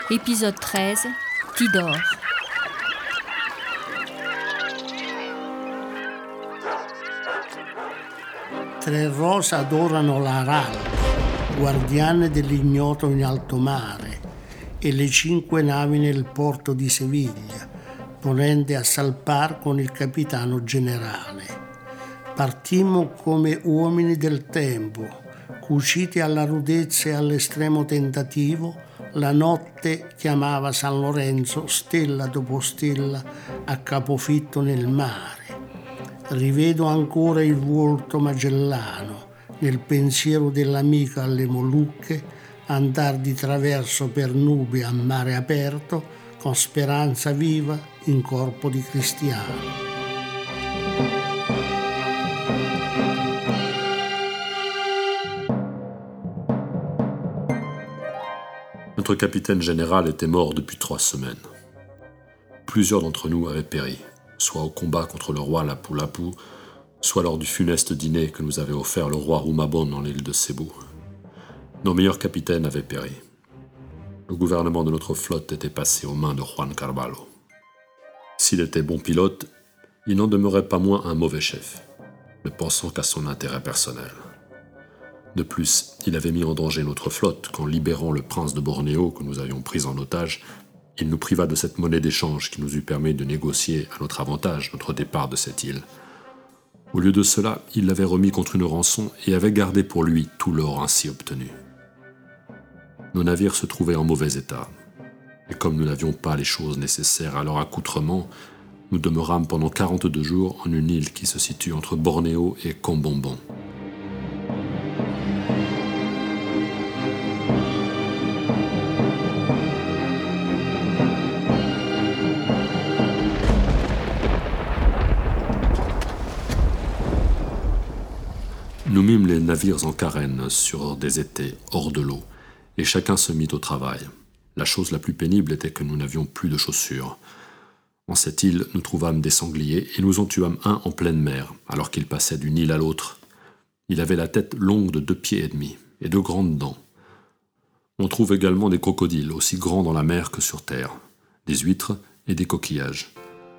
Épisode 13, Tidor. Tre rose adorano l'Aral, guardiane dell'ignoto in alto mare, e le 5 navi nel porto di Seviglia, ponente a salpar con il capitano generale. Partimmo come uomini del tempo, cuciti alla rudezza e all'estremo tentativo. La notte chiamava San Lorenzo, stella dopo stella, a capofitto nel mare. Rivedo ancora il volto magellano, nel pensiero dell'amica alle Molucche, andar di traverso per nubi a mare aperto, con speranza viva in corpo di cristiano. Notre capitaine général était mort depuis 3 semaines. Plusieurs d'entre nous avaient péri, soit au combat contre le roi Lapu-Lapu, soit lors du funeste dîner que nous avait offert le roi Rumabon en l'île de Cebu. Nos meilleurs capitaines avaient péri. Le gouvernement de notre flotte était passé aux mains de Juan Carvalho. S'il était bon pilote, il n'en demeurait pas moins un mauvais chef, ne pensant qu'à son intérêt personnel. De plus, il avait mis en danger notre flotte quand, libérant le prince de Bornéo que nous avions pris en otage, il nous priva de cette monnaie d'échange qui nous eût permis de négocier à notre avantage notre départ de cette île. Au lieu de cela, il l'avait remis contre une rançon et avait gardé pour lui tout l'or ainsi obtenu. Nos navires se trouvaient en mauvais état, et comme nous n'avions pas les choses nécessaires à leur accoutrement, nous demeurâmes pendant 42 jours en une île qui se situe entre Bornéo et Cambombon. Nous mîmes les navires en carène sur des étais hors de l'eau, et chacun se mit au travail. La chose la plus pénible était que nous n'avions plus de chaussures. En cette île, nous trouvâmes des sangliers, et nous en tuâmes un en pleine mer, alors qu'il passait d'une île à l'autre. Il avait la tête longue de 2 pieds et demi, et de grandes dents. On trouve également des crocodiles, aussi grands dans la mer que sur terre, des huîtres et des coquillages.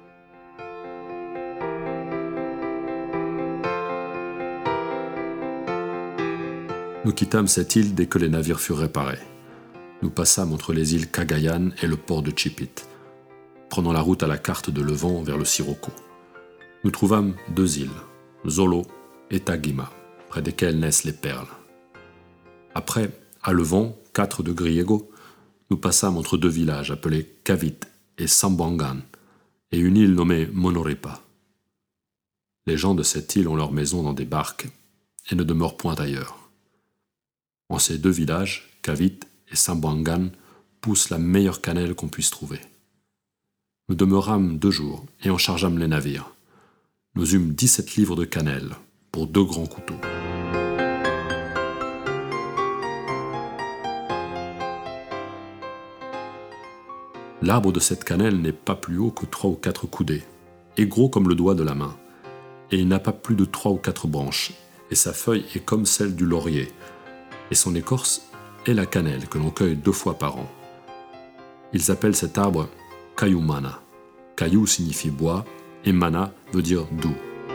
Nous quittâmes cette île dès que les navires furent réparés. Nous passâmes entre les îles Cagayan et le port de Chipit, prenant la route à la carte de Levant vers le Sirocco. Nous trouvâmes 2 îles, Zolo et Tagima, près desquelles naissent les perles. Après, à Levant, 4 de Griego, nous passâmes entre 2 villages appelés Cavite et Sambuangan, et une île nommée Monoripa. Les gens de cette île ont leur maison dans des barques et ne demeurent point ailleurs. En ces 2 villages, Cavite et Sambuangan, pousse la meilleure cannelle qu'on puisse trouver. Nous demeurâmes 2 jours et en chargeâmes les navires. Nous eûmes 17 livres de cannelle pour 2 grands couteaux. L'arbre de cette cannelle n'est pas plus haut que 3 ou 4 coudées, et gros comme le doigt de la main, et il n'a pas plus de 3 ou 4 branches, et sa feuille est comme celle du laurier, et son écorce est la cannelle que l'on cueille 2 fois par an. Ils appellent cet arbre Cayumana. Caillou signifie bois, et mana veut dire doux.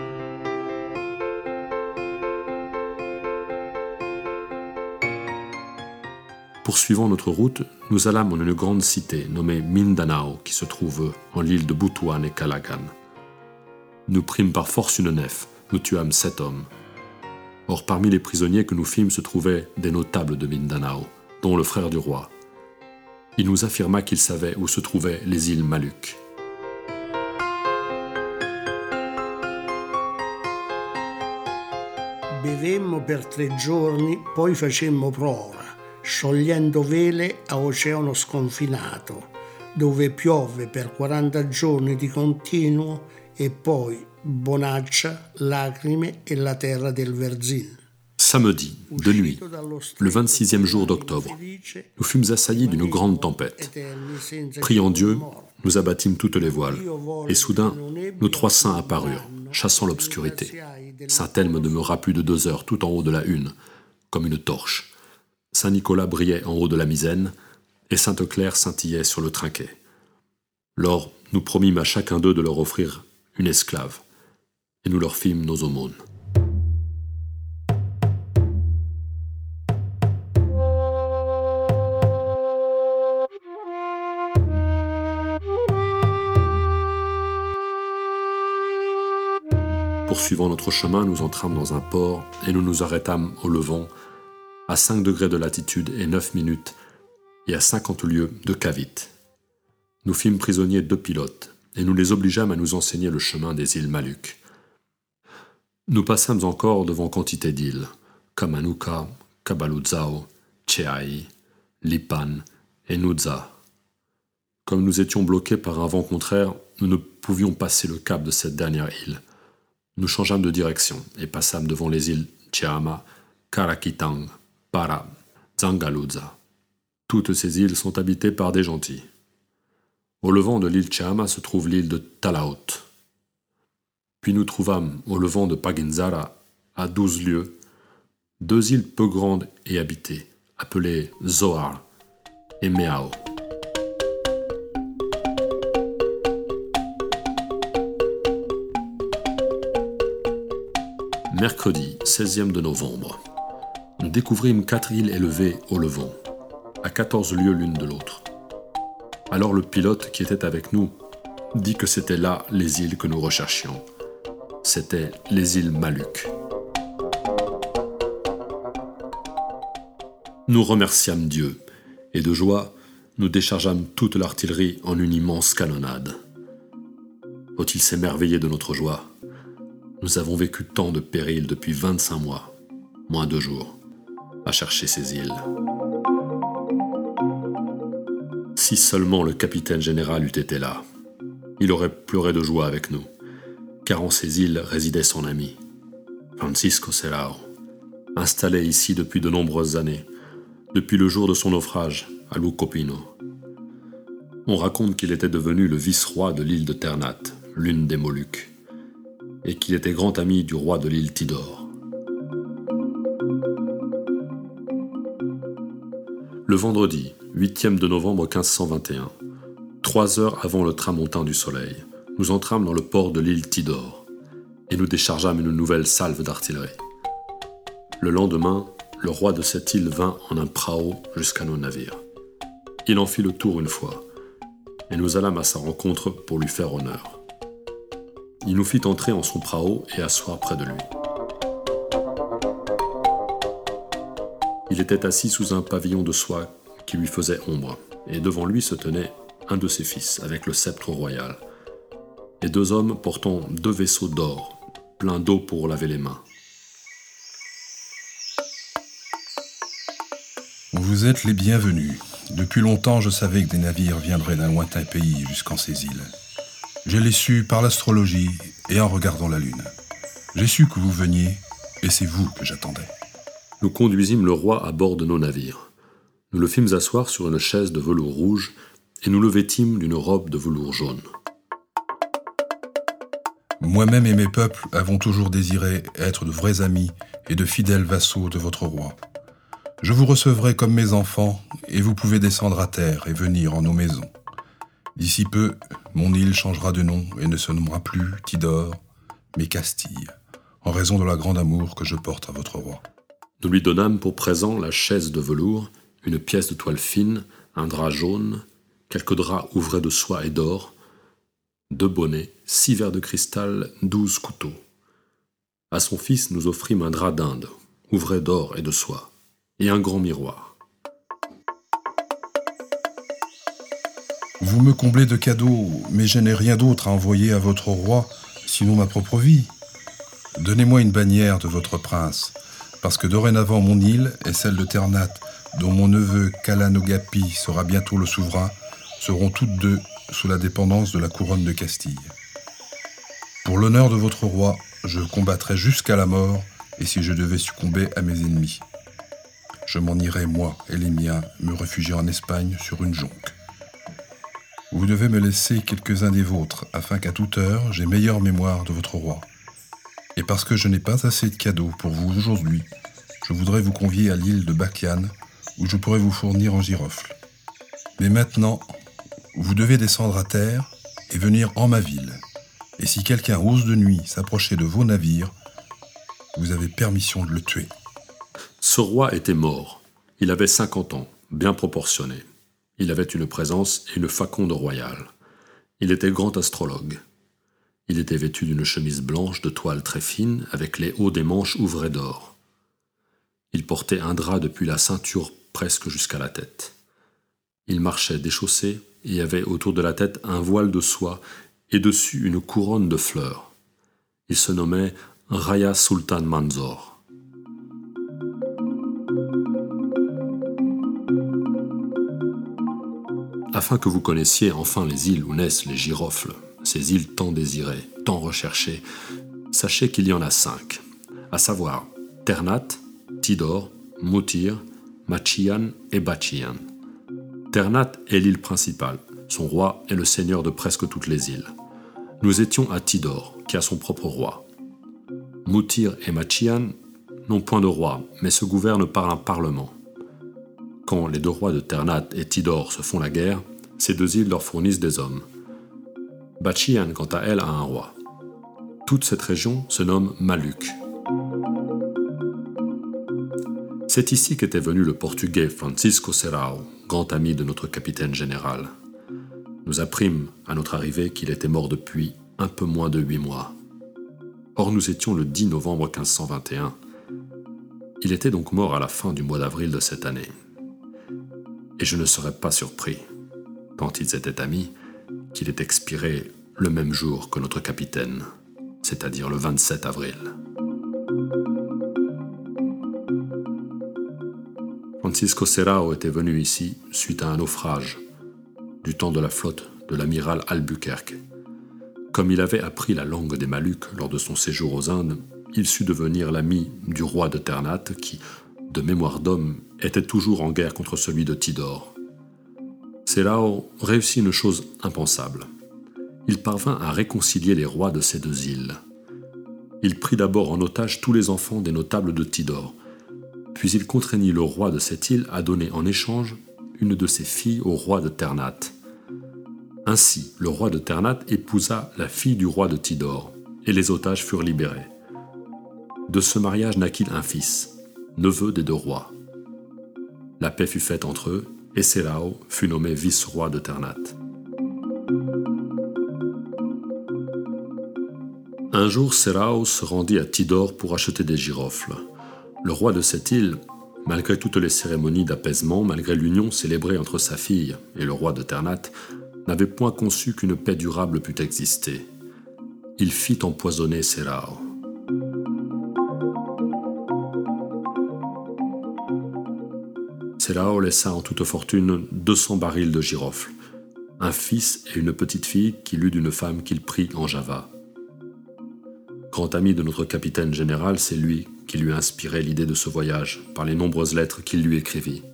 Poursuivant notre route, nous allâmes en une grande cité nommée Mindanao qui se trouve en l'île de Butuan et Calagan. Nous prîmes par force une nef, nous tuâmes 7 hommes. Or, parmi les prisonniers que nous fîmes se trouvaient des notables de Mindanao, dont le frère du roi. Il nous affirma qu'il savait où se trouvaient les îles Maluques. Bevemmo per 3 giorni, poi facemmo prova, sciogliendo vele a oceano sconfinato, dove piove per 40 giorni di continuo et poi bonaccia, lacrime et la terra del Verzin. Samedi, de nuit, le 26e jour d'octobre, nous fûmes assaillis d'une grande tempête. Priant Dieu, nous abattîmes toutes les voiles, et soudain, nos 3 saints apparurent, chassant l'obscurité. Saint-Elme demeura plus de 2 heures tout en haut de la hune, comme une torche. Saint-Nicolas brillait en haut de la misaine, et Sainte-Claire scintillait sur le trinquet. Lors, nous promîmes à chacun d'eux de leur offrir une esclave, et nous leur fîmes nos aumônes. Poursuivant notre chemin, nous entrâmes dans un port et nous nous arrêtâmes au Levant, à 5 degrés de latitude et 9 minutes, et à 50 lieues de Cavite. Nous fîmes prisonniers 2 pilotes, et nous les obligeâmes à nous enseigner le chemin des îles Maluques. Nous passâmes encore devant quantité d'îles, comme Anuka, Kabaluzao, Cheai, Lipan et Nudza. Comme nous étions bloqués par un vent contraire, nous ne pouvions passer le cap de cette dernière île. Nous changeâmes de direction et passâmes devant les îles Chiama, Karakitang, Para, Zangaluza. Toutes ces îles sont habitées par des gentils. Au levant de l'île Chiama se trouve l'île de Talaut. Puis nous trouvâmes au levant de Paginzara, à 12 lieues, 2 îles peu grandes et habitées, appelées Zohar et Meao. Mercredi 16e de novembre. Nous découvrîmes 4 îles élevées au levant, à 14 lieues l'une de l'autre. Alors le pilote qui était avec nous dit que c'était là les îles que nous recherchions. C'étaient les îles Maluques. Nous remerciâmes Dieu, et de joie, nous déchargeâmes toute l'artillerie en une immense canonnade. Faut-il s'émerveiller de notre joie ? Nous avons vécu tant de périls depuis 25 mois, moins 2 jours, à chercher ces îles. Si seulement le capitaine général eût été là, il aurait pleuré de joie avec nous, car en ces îles résidait son ami, Francisco Serrao, installé ici depuis de nombreuses années, depuis le jour de son naufrage à Lucopino. On raconte qu'il était devenu le vice-roi de l'île de Ternate, l'une des Moluques, et qu'il était grand ami du roi de l'île Tidor. Le vendredi, 8e de novembre 1521, 3 heures avant le tramontin du soleil, nous entrâmes dans le port de l'île Tidor, et nous déchargeâmes une nouvelle salve d'artillerie. Le lendemain, le roi de cette île vint en un prao jusqu'à nos navires. Il en fit le tour une fois, et nous allâmes à sa rencontre pour lui faire honneur. Il nous fit entrer en son prao et asseoir près de lui. Il était assis sous un pavillon de soie qui lui faisait ombre, et devant lui se tenait un de ses fils avec le sceptre royal, et 2 hommes portant 2 vaisseaux d'or, pleins d'eau pour laver les mains. Vous êtes les bienvenus. Depuis longtemps, je savais que des navires viendraient d'un lointain pays jusqu'en ces îles. Je l'ai su par l'astrologie et en regardant la lune. J'ai su que vous veniez, et c'est vous que j'attendais. Nous conduisîmes le roi à bord de nos navires. Nous le fîmes asseoir sur une chaise de velours rouge, et nous le vêtîmes d'une robe de velours jaune. Moi-même et mes peuples avons toujours désiré être de vrais amis et de fidèles vassaux de votre roi. Je vous recevrai comme mes enfants, et vous pouvez descendre à terre et venir en nos maisons. D'ici peu, mon île changera de nom et ne se nommera plus Tidor, mais Castille, en raison de la grande amour que je porte à votre roi. Nous lui donnâmes pour présent la chaise de velours, une pièce de toile fine, un drap jaune, quelques draps ouvrés de soie et d'or, 2 bonnets, 6 verres de cristal, 12 couteaux. À son fils, nous offrîmes un drap d'Inde, ouvré d'or et de soie, et un grand miroir. Vous me comblez de cadeaux, mais je n'ai rien d'autre à envoyer à votre roi, sinon ma propre vie. Donnez-moi une bannière de votre prince, parce que dorénavant mon île et celle de Ternate, dont mon neveu Kalanogapi sera bientôt le souverain, seront toutes 2 sous la dépendance de la couronne de Castille. Pour l'honneur de votre roi, je combattrai jusqu'à la mort, et si je devais succomber à mes ennemis, je m'en irai, moi et les miens, me réfugier en Espagne sur une jonque. Vous devez me laisser quelques-uns des vôtres, afin qu'à toute heure, j'aie meilleure mémoire de votre roi. Et parce que je n'ai pas assez de cadeaux pour vous aujourd'hui, je voudrais vous convier à l'île de Bakian, où je pourrais vous fournir en girofle. Mais maintenant, vous devez descendre à terre et venir en ma ville. Et si quelqu'un ose de nuit s'approcher de vos navires, vous avez permission de le tuer. » Ce roi était mort. Il avait 50 ans, bien proportionné. Il avait une présence et une faconde royale. Il était grand astrologue. Il était vêtu d'une chemise blanche de toile très fine, avec les hauts des manches ouvrés d'or. Il portait un drap depuis la ceinture presque jusqu'à la tête. Il marchait déchaussé et avait autour de la tête un voile de soie et dessus une couronne de fleurs. Il se nommait Raya Sultan Manzor. Afin que vous connaissiez enfin les îles où naissent les girofles, ces îles tant désirées, tant recherchées, sachez qu'il y en a 5, à savoir Ternate, Tidor, Moutir, Machian et Bachian. Ternate est l'île principale, son roi est le seigneur de presque toutes les îles. Nous étions à Tidor, qui a son propre roi. Moutir et Machian n'ont point de roi, mais se gouvernent par un parlement. Quand les 2 rois de Ternate et Tidor se font la guerre, ces 2 îles leur fournissent des hommes. Bachian, quant à elle, a un roi. Toute cette région se nomme Maluc. C'est ici qu'était venu le Portugais Francisco Serrao, grand ami de notre capitaine général. Nous apprîmes à notre arrivée qu'il était mort depuis un peu moins de 8 mois. Or nous étions le 10 novembre 1521. Il était donc mort à la fin du mois d'avril de cette année. Et je ne serais pas surpris, tant ils étaient amis, qu'il ait expiré le même jour que notre capitaine, c'est-à-dire le 27 avril. Francisco Serrao était venu ici suite à un naufrage, du temps de la flotte de l'amiral Albuquerque. Comme il avait appris la langue des Malucs lors de son séjour aux Indes, il sut devenir l'ami du roi de Ternate qui, de mémoire d'homme, était toujours en guerre contre celui de Tidor. Serrao réussit une chose impensable. Il parvint à réconcilier les rois de ces 2 îles. Il prit d'abord en otage tous les enfants des notables de Tidor, puis il contraignit le roi de cette île à donner en échange une de ses filles au roi de Ternate. Ainsi, le roi de Ternate épousa la fille du roi de Tidor, et les otages furent libérés. De ce mariage naquit un fils, neveu des 2 rois. La paix fut faite entre eux, et Serrao fut nommé vice-roi de Ternate. Un jour, Serrao se rendit à Tidor pour acheter des girofles. Le roi de cette île, malgré toutes les cérémonies d'apaisement, malgré l'union célébrée entre sa fille et le roi de Ternate, n'avait point conçu qu'une paix durable pût exister. Il fit empoisonner Serrao. Serrao laissa en toute fortune 200 barils de girofle, un fils et une petite fille qu'il eut d'une femme qu'il prit en Java. Grand ami de notre capitaine général, c'est lui qui lui a inspiré l'idée de ce voyage par les nombreuses lettres qu'il lui écrivit.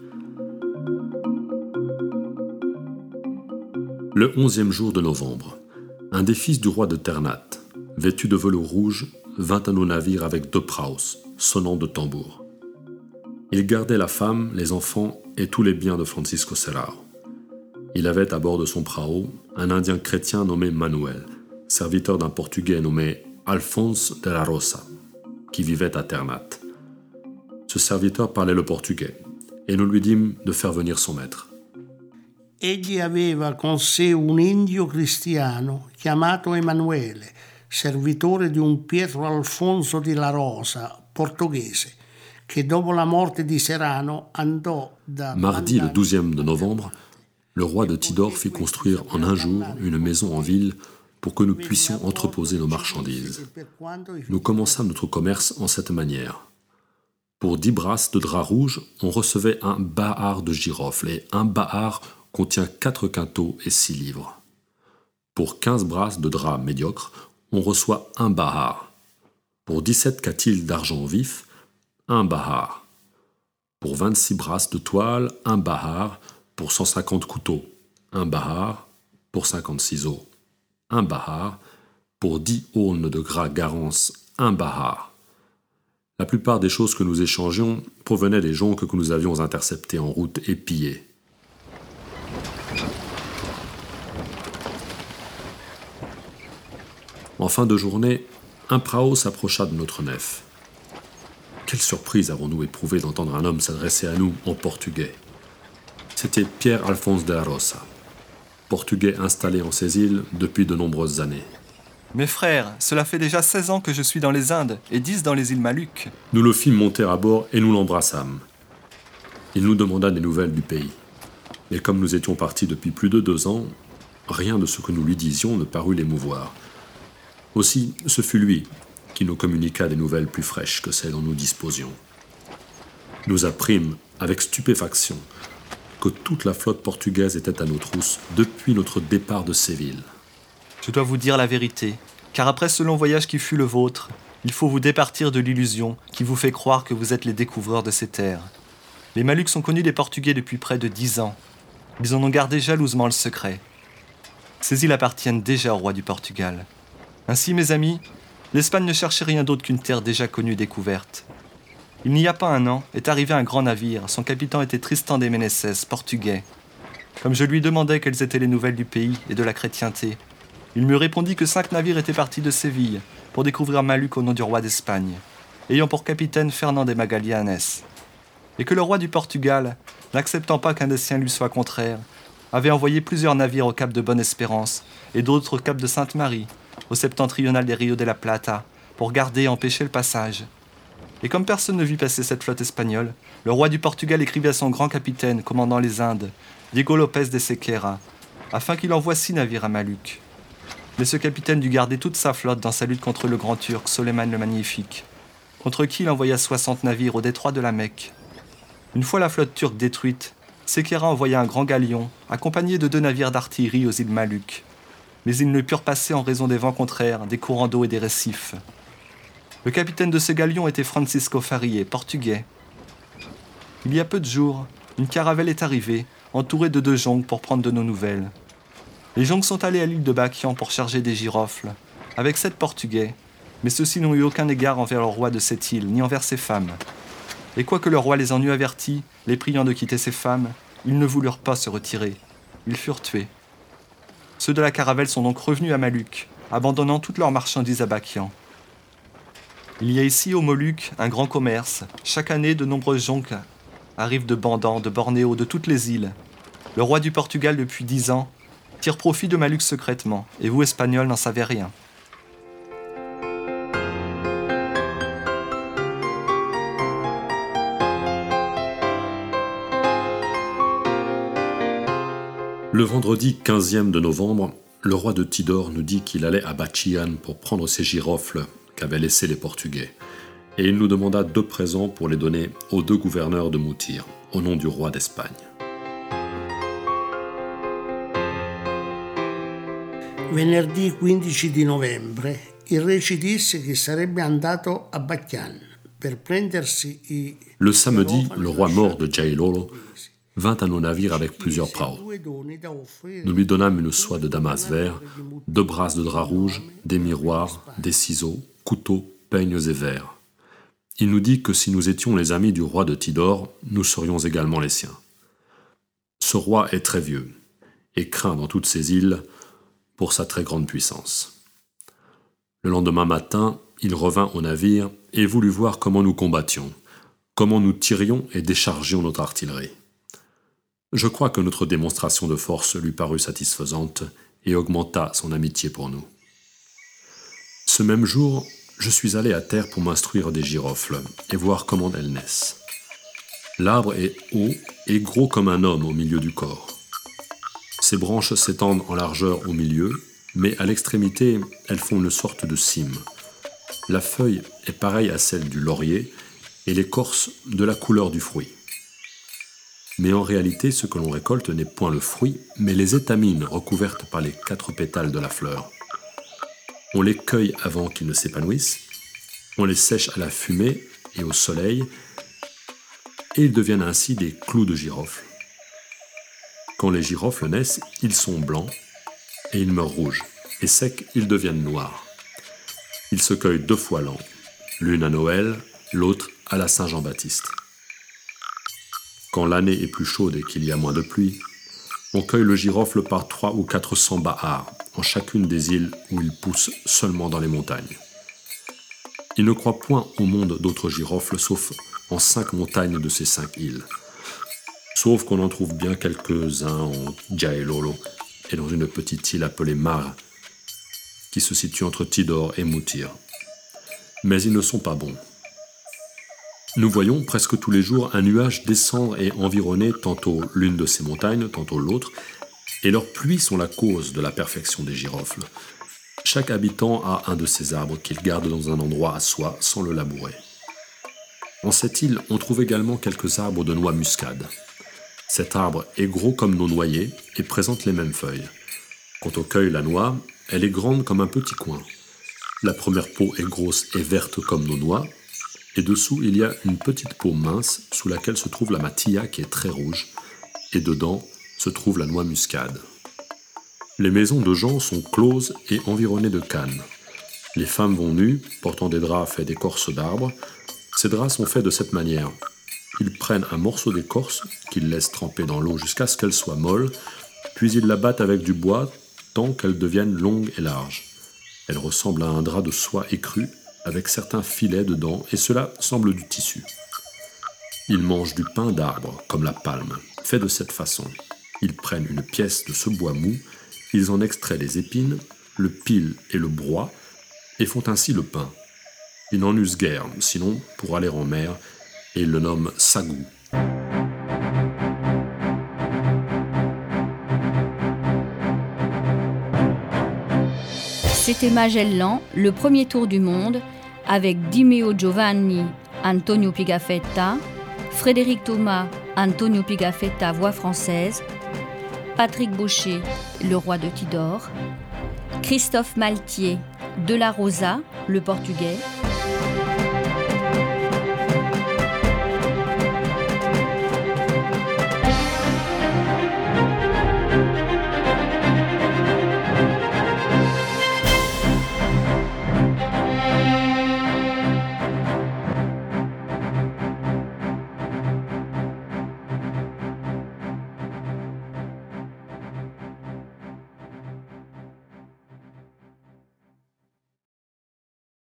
Le 11e jour de novembre, un des fils du roi de Ternate, vêtu de velours rouge, vint à nos navires avec 2 praus, sonnant de tambours. Il gardait la femme, les enfants et tous les biens de Francisco Serrao. Il avait à bord de son prao un Indien chrétien nommé Manuel, serviteur d'un Portugais nommé Alphonse de la Rosa, qui vivait à Ternate. Ce serviteur parlait le portugais, et nous lui dîmes de faire venir son maître. Egli aveva con sé un indio cristiano chiamato Emanuele, servitore di un Pietro Alfonso di la Rosa, portoghese, che dopo la morte di Serrano andò da... Mardi, le 12e de novembre, le roi de Tidor fit construire en un jour une maison en ville pour que nous puissions entreposer nos marchandises. Nous commençâmes notre commerce en cette manière. Pour 10 brasses de drap rouge, on recevait un bahar de girofle, et un bahar contient 4 quintaux et 6 livres. Pour 15 brasses de drap médiocre, on reçoit un bahar. Pour 17 catils d'argent vif, un bahar. Pour 26 brasses de toile, un bahar. Pour 150 couteaux, un bahar. Pour 50 ciseaux, un bahar. Pour 10 aulnes de gras garance, un bahar. La plupart des choses que nous échangions provenaient des jonques que nous avions interceptées en route et pillées. En fin de journée, un prao s'approcha de notre nef. Quelle surprise avons-nous éprouvé d'entendre un homme s'adresser à nous en portugais. C'était Pierre Alphonse de la Roça, portugais installé en ces îles depuis de nombreuses années. Mes frères, cela fait déjà 16 ans que je suis dans les Indes et 10 dans les îles Maluques. Nous le fîmes monter à bord et nous l'embrassâmes. Il nous demanda des nouvelles du pays. Mais comme nous étions partis depuis plus de 2 ans, rien de ce que nous lui disions ne parut l'émouvoir. Aussi, ce fut lui qui nous communiqua des nouvelles plus fraîches que celles dont nous disposions. Nous apprîmes, avec stupéfaction, que toute la flotte portugaise était à nos trousses depuis notre départ de Séville. Je dois vous dire la vérité, car après ce long voyage qui fut le vôtre, il faut vous départir de l'illusion qui vous fait croire que vous êtes les découvreurs de ces terres. Les Maluks sont connus des Portugais depuis près de 10 ans. Ils en ont gardé jalousement le secret. Ces îles appartiennent déjà au roi du Portugal. Ainsi, mes amis, l'Espagne ne cherchait rien d'autre qu'une terre déjà connue et découverte. Il n'y a pas un an, est arrivé un grand navire. Son capitaine était Tristan de Meneses, portugais. Comme je lui demandais quelles étaient les nouvelles du pays et de la chrétienté, il me répondit que 5 navires étaient partis de Séville pour découvrir Maluc au nom du roi d'Espagne, ayant pour capitaine Fernand de Magallanes, et que le roi du Portugal, n'acceptant pas qu'un des siens lui soit contraire, avait envoyé plusieurs navires au cap de Bonne-Espérance et d'autres au cap de Sainte-Marie, au septentrional des Rio de la Plata, pour garder et empêcher le passage. Et comme personne ne vit passer cette flotte espagnole, le roi du Portugal écrivit à son grand capitaine commandant les Indes, Diego Lopez de Sequeira, afin qu'il envoie 6 navires à Maluc. Mais ce capitaine dut garder toute sa flotte dans sa lutte contre le grand turc Soleiman le Magnifique, contre qui il envoya 60 navires au détroit de la Mecque. Une fois la flotte turque détruite, Sequeira envoya un grand galion, accompagné de 2 navires d'artillerie aux îles Maluques. Mais ils ne purent passer en raison des vents contraires, des courants d'eau et des récifs. Le capitaine de ce galion était Francisco Faria, portugais. Il y a peu de jours, une caravelle est arrivée, entourée de 2 jonques pour prendre de nos nouvelles. Les jonques sont allés à l'île de Baquian pour charger des girofles, avec 7 Portugais, mais ceux-ci n'ont eu aucun égard envers le roi de cette île, ni envers ses femmes. Et quoique le roi les en eût avertis, les priant de quitter ses femmes, ils ne voulurent pas se retirer. Ils furent tués. Ceux de la caravelle sont donc revenus à Maluc, abandonnant toutes leurs marchandises à Baquian. Il y a ici, aux Moluques, un grand commerce. Chaque année, de nombreuses jonques arrivent de Bandan, de Bornéo, de toutes les îles. Le roi du Portugal, depuis 10 ans, tire profit de Maluc secrètement, et vous, Espagnols, n'en savez rien. Le vendredi 15e de novembre, le roi de Tidor nous dit qu'il allait à Bachian pour prendre ses girofles qu'avaient laissés les Portugais, et il nous demanda 2 présents pour les donner aux 2 gouverneurs de Moutir, au nom du roi d'Espagne. Venerdì 15 di novembre il re ci disse che sarebbe andato a Bachian per prendersi i... Le samedi, le roi mort de Jailolo vint à nos navires avec plusieurs praos. Nous lui donnâmes une soie de damas vert, 2 brasses de drap rouge, des miroirs, des ciseaux, couteaux, peignes et verres. Il nous dit que si nous étions les amis du roi de Tidor, nous serions également les siens. Ce roi est très vieux et craint dans toutes ces îles pour sa très grande puissance. Le lendemain matin, il revint au navire et voulut voir comment nous combattions, comment nous tirions et déchargions notre artillerie. Je crois que notre démonstration de force lui parut satisfaisante et augmenta son amitié pour nous. Ce même jour, je suis allé à terre pour m'instruire des girofles et voir comment elles naissent. L'arbre est haut et gros comme un homme au milieu du corps. Ses branches s'étendent en largeur au milieu, mais à l'extrémité, elles font une sorte de cime. La feuille est pareille à celle du laurier et l'écorce de la couleur du fruit. Mais en réalité, ce que l'on récolte n'est point le fruit, mais les étamines recouvertes par les 4 pétales de la fleur. On les cueille avant qu'ils ne s'épanouissent, on les sèche à la fumée et au soleil, et ils deviennent ainsi des clous de girofle. Quand les girofles naissent, ils sont blancs, et ils meurent rouges, et secs, ils deviennent noirs. Ils se cueillent 2 fois l'an, l'une à Noël, l'autre à la Saint-Jean-Baptiste. Quand l'année est plus chaude et qu'il y a moins de pluie, On cueille le girofle par 300 ou 400 bahars, en chacune des îles où il pousse seulement dans les montagnes. Il ne croit point au monde d'autres girofles, sauf en 5 montagnes de ces 5 îles. Sauf qu'on en trouve bien quelques-uns en Djaelolo et dans une petite île appelée Mar, qui se situe entre Tidor et Moutir. Mais ils ne sont pas bons. Nous voyons presque tous les jours un nuage descendre et environner tantôt l'une de ces montagnes, tantôt l'autre, et leurs pluies sont la cause de la perfection des girofles. Chaque habitant a un de ces arbres qu'il garde dans un endroit à soi sans le labourer. En cette île, on trouve également quelques arbres de noix muscade. Cet arbre est gros comme nos noyers et présente les mêmes feuilles. Quand on cueille la noix, elle est grande comme un petit coin. La première peau est grosse et verte comme nos noix, et dessous il y a une petite peau mince sous laquelle se trouve la matilla qui est très rouge, et dedans se trouve la noix muscade. Les maisons de gens sont closes et environnées de cannes. Les femmes vont nues, portant des draps faits d'écorce d'arbres. Ces draps sont faits de cette manière. Ils prennent un morceau d'écorce qu'ils laissent tremper dans l'eau jusqu'à ce qu'elle soit molle, puis ils la battent avec du bois tant qu'elle devienne longue et large. Elle ressemble à un drap de soie écrue avec certains filets dedans et cela semble du tissu. Ils mangent du pain d'arbre, comme la palme, fait de cette façon. Ils prennent une pièce de ce bois mou, ils en extraient les épines, le pilent et le broient et font ainsi le pain. Ils n'en usent guère, sinon pour aller en mer, et ils le nomment sagou. C'était Magellan, le premier tour du monde, avec Dimeo Giovanni, Antonio Pigafetta, Frédéric Thomas, Antonio Pigafetta, voix française, Patrick Baucher, le roi de Tidor, Christophe Maltier, De la Rosa, le portugais,